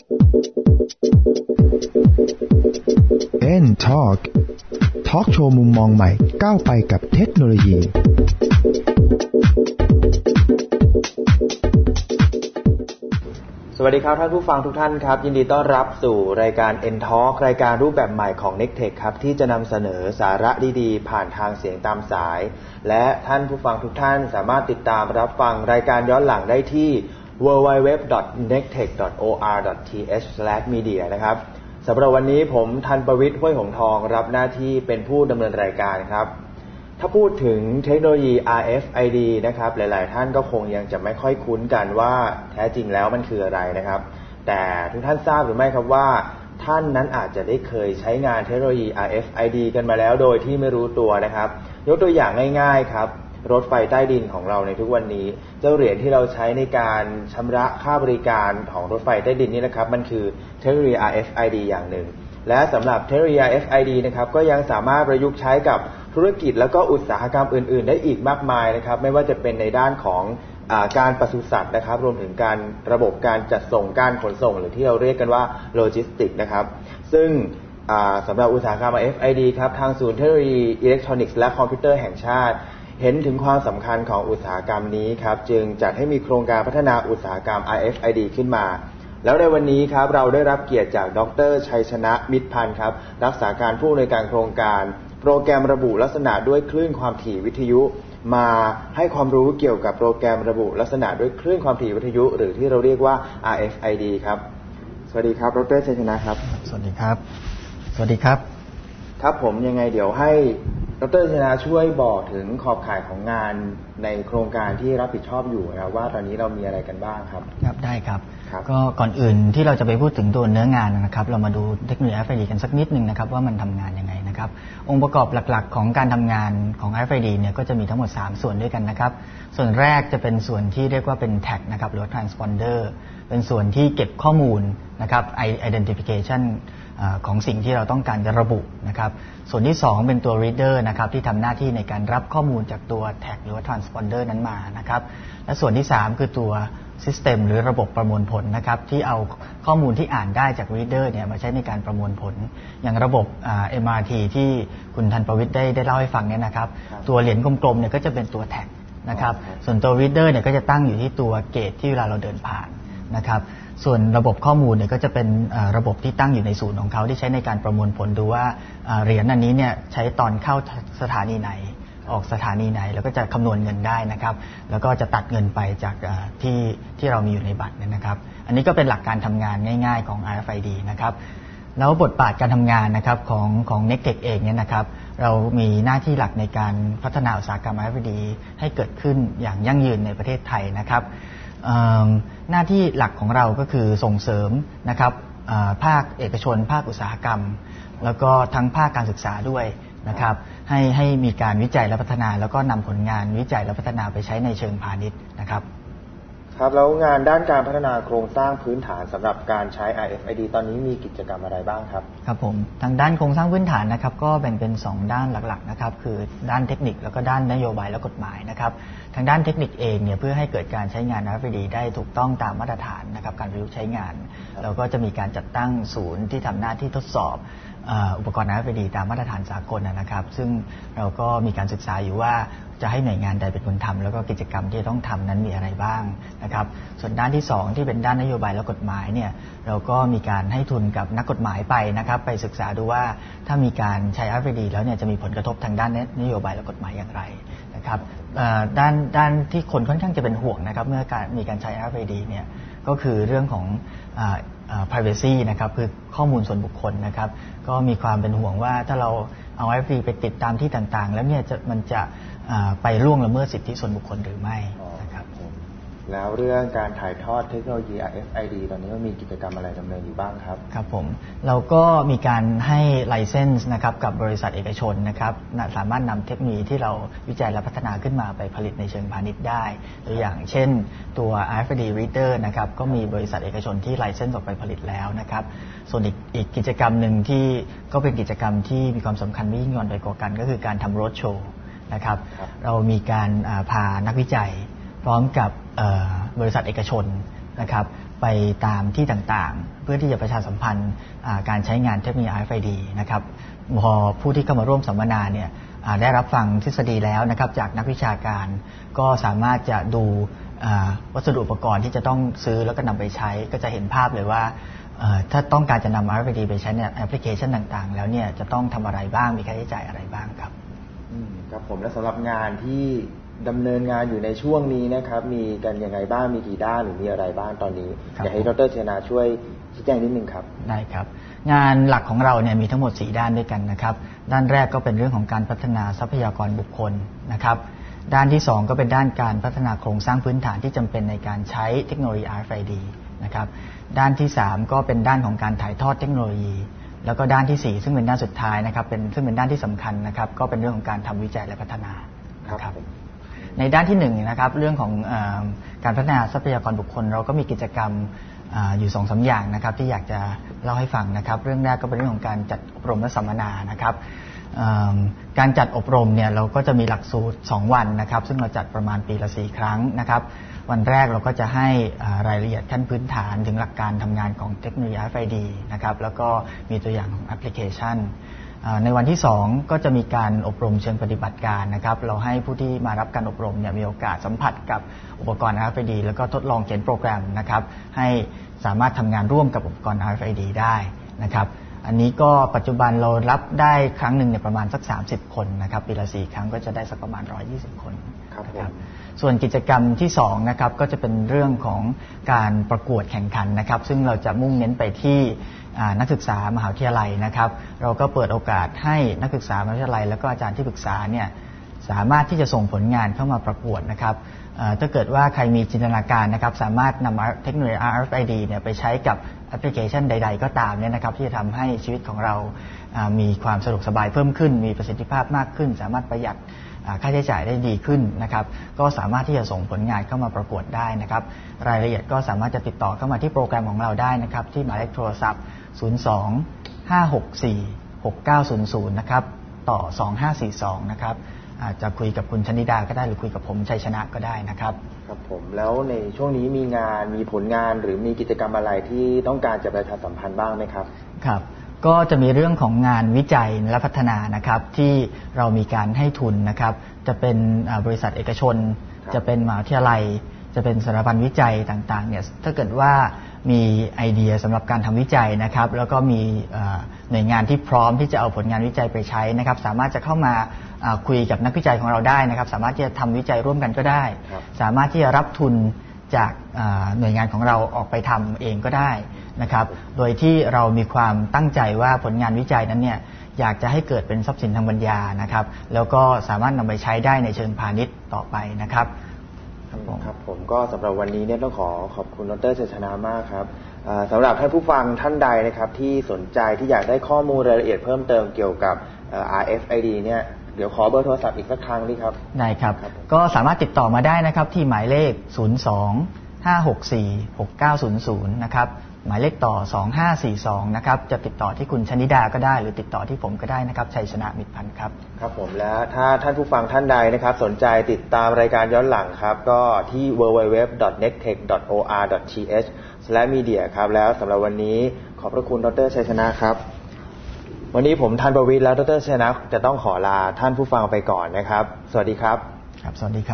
N Talk โชว์มุมมองใหม่ก้าวไปกับเทคโนโลยีสวัสดีครับท่านผู้ฟังทุกท่านครับยินดีต้อนรับสู่รายการ N Talk รายการรูปแบบใหม่ของ Nectech ครับที่จะนำเสนอสาระดีๆผ่านทางเสียงตามสายและท่านผู้ฟังทุกท่านสามารถติดตามรับฟังรายการย้อนหลังได้ที่ www.nectech.or.th/media นะครับสำหรับวันนี้ผมธัญประวิตร ห้วยหงทองรับหน้าที่เป็นผู้ดำเนินรายการครับถ้าพูดถึงเทคโนโลยี RFID นะครับหลายๆท่านก็คงยังจะไม่ค่อยคุ้นกันว่าแท้จริงแล้วมันคืออะไรนะครับแต่ทุกท่านทราบหรือไม่ครับว่าท่านนั้นอาจจะได้เคยใช้งานเทคโนโลยี RFID กันมาแล้วโดยที่ไม่รู้ตัวนะครับยกตัวอย่างง่ายๆครับรถไฟใต้ดินของเราในทุกวันนี้เจ้าเหรียญที่เราใช้ในการชำระค่าบริการของรถไฟใต้ดินนี่นะครับมันคือเทคโนโลยี RFID อย่างหนึ่งและสำหรับเทคโนโลยี RFID นะครับก็ยังสามารถประยุกต์ใช้กับธุรกิจแล้วก็อุตสาหกรรมอื่นๆได้อีกมากมายนะครับไม่ว่าจะเป็นในด้านของการปศุสัตว์นะครับรวมถึงการระบบการจัดส่งการขนส่งหรือที่เราเรียกกันว่าโลจิสติกส์นะครับซึ่งสำหรับอุตสาหกรรม RFID ครับทางศูนย์เทคโนโลยีอิเล็กทรอนิกส์และคอมพิวเตอร์แห่งชาติเห็นถึงความสำคัญของอุตสาหกรรมนี้ครับจึงจัดให้มีโครงการพัฒนาอุตสาหกรรม RFID ขึ้นมาแล้วในวันนี้ครับเราได้รับเกียรติจากดร.ชัยชนะมิตรพันธ์ครับรักษาการผู้อำนวยการโครงการโปรแกรมระบุลักษณะด้วยคลื่นความถี่วิทยุมาให้ความรู้เกี่ยวกับโปรแกรมระบุลักษณะด้วยคลื่นความถี่วิทยุหรือที่เราเรียกว่า RFID ครับสวัสดีครับดร.ชัยชนะครับสวัสดีครับสวัสดีครับครับผมยังไงเดี๋ยวให้ดร.ชัยชนะช่วยบอกถึงขอบข่ายของงานในโครงการที่รับผิดชอบอยู่นะครับว่าตอนนี้เรามีอะไรกันบ้างครับครับได้ครับก็ก่อนอื่นที่เราจะไปพูดถึงตัวเนื้องานนะครับเรามาดูเทคโนโลยี RFID กันสักนิดนึงนะครับว่ามันทำงานยังไงนะครับองค์ประกอบหลักๆของการทำงานของ RFID เนี่ยก็จะมีทั้งหมด3ส่วนด้วยกันนะครับส่วนแรกจะเป็นส่วนที่เรียกว่าเป็น tag นะครับหรือว่า transponder เป็นส่วนที่เก็บข้อมูลนะครับ identification ของสิ่งที่เราต้องการจะระบุนะครับส่วนที่2เป็นตัว reader นะครับที่ทำหน้าที่ในการรับข้อมูลจากตัว tag หรือว่า transponder นั้นมานะครับและส่วนที่3คือตัว system หรือระบบประมวลผลนะครับที่เอาข้อมูลที่อ่านได้จาก reader เนี่ยมาใช้ในการประมวลผลอย่างระบบ MRT ที่คุณธัญประวิตรได้เล่าให้ฟังเนี่ยนะครับตัวเหรียญกลมๆเนี่ยก็จะเป็นตัว tag นะครับส่วนตัว reader เนี่ยก็จะตั้งอยู่ที่ตัวเกตที่เวลาเราเดินผ่านนะครับส่วนระบบข้อมูลเนี่ยก็จะเป็นระบบที่ตั้งอยู่ในศูนย์ของเขาที่ใช้ในการประมวลผลดูว่าเหรียญอันนี้เนี่ยใช้ตอนเข้าสถานีไหนออกสถานีไหนแล้วก็จะคำนวณเงินได้นะครับแล้วก็จะตัดเงินไปจากที่เรามีอยู่ในบัตรนะครับอันนี้ก็เป็นหลักการทำงานง่ายๆของ RFID นะครับแล้วบทบาทการทำงานนะครับของ Nectech เองเนี่ยนะครับเรามีหน้าที่หลักในการพัฒนาอุตสาหกรรม RFID ให้เกิดขึ้นอย่างยั่งยืนในประเทศไทยนะครับหน้าที่หลักของเราก็คือส่งเสริมนะครับภาคเอกชนภาคอุตสาหกรรมแล้วก็ทั้งภาคการศึกษาด้วยนะครับให้มีการวิจัยและพัฒนาแล้วก็นำผลงานวิจัยและพัฒนาไปใช้ในเชิงพาณิชย์นะครับครับแล้วงานด้านการพัฒนาโครงสร้างพื้นฐานสำหรับการใช้ RFID ตอนนี้มีกิจกรรมอะไรบ้างครับครับผมทางด้านโครงสร้างพื้นฐานนะครับก็แบ่งเป็น2ด้านหลักๆนะครับคือด้านเทคนิคแล้วก็ด้านนโยบายและกฎหมายนะครับทางด้านเทคนิคเองเนี่ยเพื่อให้เกิดการใช้งาน RFID ได้ถูกต้องตามมาตรฐานนะครับการประยุกต์ใช้งานเราก็จะมีการจัดตั้งศูนย์ที่ทำหน้าที่ทดสอบอุปกรณ์ RFID ตามมาตรฐานสากลนะครับซึ่งเราก็มีการศึกษาอยู่ว่าจะให้หน่วยงานใดเป็นคนทำแล้วก็กิจกรรมที่ต้องทำนั้นมีอะไรบ้างนะครับส่วนด้านที่2ที่เป็นด้านนโยบายและกฎหมายเนี่ยเราก็มีการให้ทุนกับนักกฎหมายไปนะครับไปศึกษาดูว่าถ้ามีการใช้ RFID แล้วเนี่ยจะมีผลกระทบทางด้านนโยบายและกฎหมายอย่างไรนะครับด้านที่คนค่อนข้างจะเป็นห่วงนะครับเมื่อมีการใช้ RFID เนี่ยก็คือเรื่องของprivacy นะครับคือข้อมูลส่วนบุคคลนะครับก็มีความเป็นห่วงว่าถ้าเราเอา RFID ไปติดตามที่ต่างๆแล้วเนี่ยมันจะไปล่วงละเมิดสิทธิส่วนบุคคลหรือไม่นะครับแล้วเรื่องการถ่ายทอดเทคโนโลยี RFID ตอนนี้มีกิจกรรมอะไรดำเนินอยู่บ้างครับครับผมเราก็มีการให้ไลเซนส์นะครับกับบริษัทเอกชนนะครับสามารถนำเทคโนโลยีที่เราวิจัยและพัฒนาขึ้นมาไปผลิตในเชิงพาณิชย์ได้ตัวอย่างเช่นตัว RFID Reader นะครับก็มีบริษัทเอกชนที่ไลเซนส์ออกไปผลิตแล้วนะครับส่วนอีกกิจกรรมหนึ่งที่ก็เป็นกิจกรรมที่มีความสำคัญไม่ยิ่งหย่อนไปกว่ากันก็คือการทำโรดโชว์นะครับเรามีการพานักวิจัยพร้อมกับบริษัทเอกชนนะครับไปตามที่ต่างๆเพื่อที่จะประชาสัมพันธ์การใช้งานเทคโนโลยี RFID นะครับพอผู้ที่เข้ามาร่วมสัมมนาเนี่ยได้รับฟังทฤษฎีแล้วนะครับจากนักวิชาการก็สามารถจะดูวัสดุอุปกรณ์ที่จะต้องซื้อแล้วก็นำไปใช้ก็จะเห็นภาพเลยว่าถ้าต้องการจะนำ RFID ไปใช้ในแอปพลิเคชันต่างๆแล้วเนี่ยจะต้องทำอะไรบ้างมีค่าใช้จ่ายอะไรบ้างครับครับผมและสำหรับงานที่ดำเนินงานอยู่ในช่วงนี้นะครับมีกันยังไงบ้างมีกี่ด้านหรือมีอะไรบ้างตอนนี้อยากให้ดร.เชนาช่วยชี้แจงนิดนึงครับได้ครับงานหลักของเราเนี่ยมีทั้งหมด4ด้านด้วยกันนะครับด้านแรกก็เป็นเรื่องของการพัฒนาทรัพยากรบุคคลนะครับด้านที่2ก็เป็นด้านการพัฒนาโครงสร้างพื้นฐานที่จำเป็นในการใช้เทคโนโลยี RFID นะครับด้านที่3ก็เป็นด้านของการถ่ายทอดเทคโนโลยีแล้วก็ด้านที่4ซึ่งเป็นด้านสุดท้ายนะครับซึ่งเป็นด้านที่สำคัญนะครับก็เป็นเรื่องของการทำวิจัยและพัฒนาครับในด้านที่1นะครับเรื่องของการพัฒนาทรัพยากรบุคคลเราก็มีกิจกรรมอยู่ 2-3 อย่างนะครับที่อยากจะเล่าให้ฟังนะครับเรื่องแรกก็เป็นเรื่องของการจัดอบรมและสัมมนานะครับการจัดอบรมเนี่ยเราก็จะมีหลักสูตร2วันนะครับซึ่งเราจัดประมาณปีละ4 ครั้งนะครับวันแรกเราก็จะให้รายละเอียดขั้นพื้นฐานถึงหลักการทำงานของเทคโนโลยี RFID นะครับแล้วก็มีตัวอย่างของแอปพลิเคชันในวันที่2ก็จะมีการอบรมเชิงปฏิบัติการนะครับเราให้ผู้ที่มารับการอบรมเนี่ยมีโอกาสสัมผัสกับอุปกรณ์ RFID แล้วก็ทดลองเขียนโปรแกรมนะครับให้สามารถทำงานร่วมกับอุปกรณ์ RFID ได้นะครับอันนี้ก็ปัจจุบันเรารับได้ครั้งหนึ่งเนี่ยประมาณสัก30 คนนะครับปีละ4 ครั้งก็จะได้สักประมาณ120 คนครับส่วนกิจกรรมที่2นะครับก็จะเป็นเรื่องของการประกวดแข่งขันนะครับซึ่งเราจะมุ่งเน้นไปที่นักศึกษามหาวิทยาลัยนะครับเราก็เปิดโอกาสให้นักศึกษามหาวิทยาลัยแล้วก็อาจารย์ที่ปรึกษาเนี่ยสามารถที่จะส่งผลงานเข้ามาประกวดนะครับถ้าเกิดว่าใครมีจินตนาการนะครับสามารถนำเทคโนโลยี RFID เนี่ยไปใช้กับแอปพลิเคชันใดๆก็ตามเนี่ยนะครับที่จะทำให้ชีวิตของเรามีความสะดวกสบายเพิ่มขึ้นมีประสิทธิภาพมากขึ้นสามารถประหยัดค่าใช้จ่ายได้ดีขึ้นนะครับก็สามารถที่จะส่งผลงานเข้ามาประกวดได้นะครับรายละเอียดก็สามารถจะติดต่อเข้ามาที่โปรแกรมของเราได้นะครับที่หมายเลขโทรศัพท์02-564-6900นะครับต่อ2542นะครับอาจจะคุยกับคุณชนิดาก็ได้หรือคุยกับผมชัยชนะก็ได้นะครับครับผมแล้วในช่วงนี้มีงานมีผลงานหรือมีกิจกรรมอะไรที่ต้องการจะประชาสัมพันธ์บ้างไหมครับครับก็จะมีเรื่องของงานวิจัยและพัฒนานะครับที่เรามีการให้ทุนนะครับจะเป็นบริษัทเอกชนจะเป็นมหาวิทยาลัยจะเป็นสถาบันวิจัยต่างๆเนี่ยถ้าเกิดว่ามีไอเดียสำหรับการทำวิจัยนะครับแล้วก็มีหน่วยงานที่พร้อมที่จะเอาผลงานวิจัยไปใช้นะครับสามารถจะเข้ามาคุยกับนักวิจัยของเราได้นะครับสามารถที่จะทำวิจัยร่วมกันก็ได้สามารถที่จะรับทุนจากหน่วยงานของเราออกไปทำเองก็ได้นะครับโดยที่เรามีความตั้งใจว่าผลงานวิจัยนั้นเนี่ยอยากจะให้เกิดเป็นทรัพย์สินทางปัญญานะครับแล้วก็สามารถนำไปใช้ได้ในเชิงพาณิชย์ต่อไปนะครับครับผมก็สำหรับวันนี้เนี่ยต้องขอบคุณดร.ชัยชนะมากครับสำหรับท่านผู้ฟังท่านใดนะครับที่สนใจที่อยากได้ข้อมูลรายละเอียดเพิ่มเติมเกี่ยวกับ RFID เนี่ยเดี๋ยวขอเบอร์โทรศัพท์อีกสักครั้งดีครับได้ครับก็สามารถติดต่อมาได้นะครับที่หมายเลข02-564-6900นะครับหมายเลขต่อ2542นะครับจะติดต่อที่คุณชนิดาก็ได้หรือติดต่อที่ผมก็ได้นะครับชัยชนะมิตรพันธ์ครับครับผมและถ้าท่านผู้ฟังท่านใดนะครับสนใจติดตามรายการย้อนหลังครับก็ที่ www.nettech.or.th/media ครับแล้วสำหรับวันนี้ขอบพระคุณดร.ชัยชนะครับวันนี้ผมธันประวิตรและดร.ชัยชนะจะต้องขอลาท่านผู้ฟังไปก่อนนะครับสวัสดีครับครับสวัสดีครับ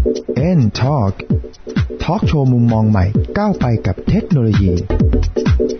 N Talk ทอล์กโชว์มุมมองใหม่ก้าวไปกับเทคโนโลยี